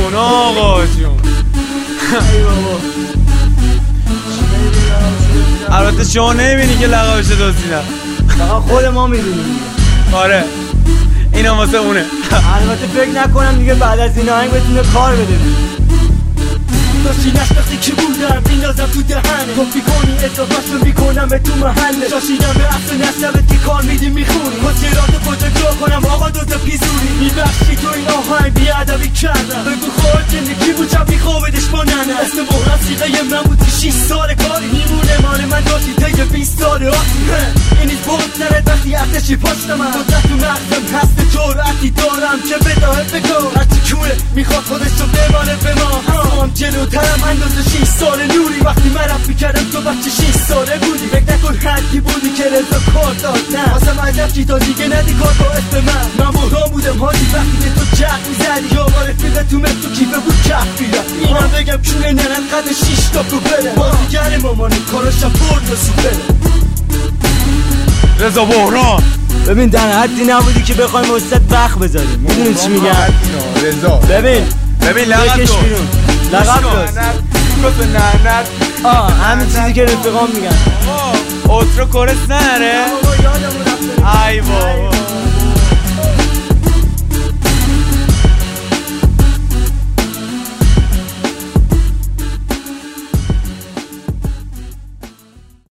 جون آقا جون. ای بابا البته شما نمیبینی که لقبش دزدیدم، فقط خود ما میدونیم. آره اینا واسه اونه. البته فکر نکنم دیگه بعد از این آهنگ بتونه کار بده. داشتی نشناختی کی بودم بیندازم تو دهنه، گفتی کنی اضافه‌شو میکنم به تو محله، شاشیدم به اصل نسلت که کار میدی میخونی، خاطرات بزرگراه کنم آقا دوتا پیزونی، میبخشی تو این آهنگ بیادبی کردم، بگو خواهد زندگی بود چپ میخوابدش با ننه، اسم بحرم سیغه من بود که 6 سال کاری میمونه مال من داشتی تیجه 20 سال آسی. این نیست بود نرد وقتی ارتشی پشت من قدرت تو مغزم هست جرأتی دارم که بداه بگو هرچی کوله میخواد خودش رو بمانه به ما، هم جلوترم اندازه 6 سال نوری، وقتی من رفت میکردم تو بچه 6 ساله بودی، فکر نکن حدی بودی که رضا کار داد، نه واسه من عجب چی تا دیگه ندی کار با اسم من بحران بودم حاجی وقتی که تو جرد میزدی یا بار رفیقه تو متر تو کیفه بود کف بیرفت، اینم بگم کونه نرم قد 6 تا تو بره بازیگر مامانه کاراشم برد و سوپره. رضا بحران ببین در حدی نبودی که بخوایم وسط وقت بذاریم، میدونی چی میگم؟ رضا ببین لقب بکش بیرون لقب دست همین چیزی که رفیقان میگن. اوترو کورس نره. ای بابا